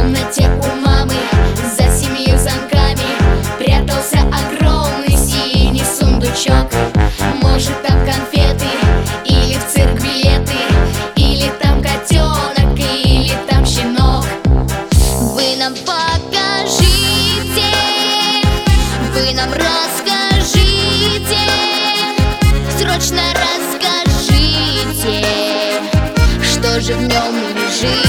комнате у мамы за 7 замками прятался огромный синий сундучок. Может, там конфеты, или в цирк билеты, или там котенок, или там щенок. Вы нам покажите, вы нам расскажите, срочно расскажите, что же в нем лежит.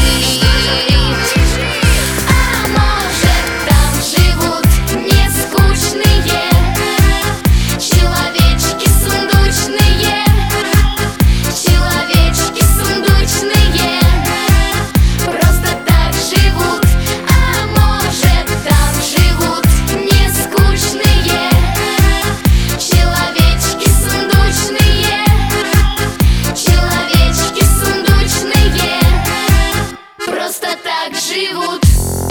А может, там живут нескучные человечки сундучные, человечки сундучные, просто так живут. А может, там живут нескучные человечки сундучные, человечки сундучные, просто так живут.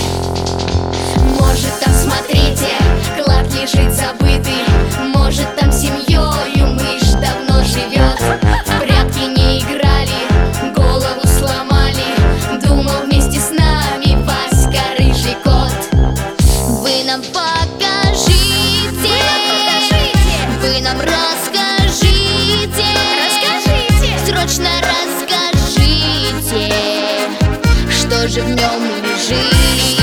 Может, там, смотрите, клад лежит забытый, может, там семьёю мышь давно живет. В прятки не играли, голову сломали, думал вместе с нами Васька рыжий кот. Вы нам покажите, вы нам расскажите, срочно расскажите, что же в нем лежит.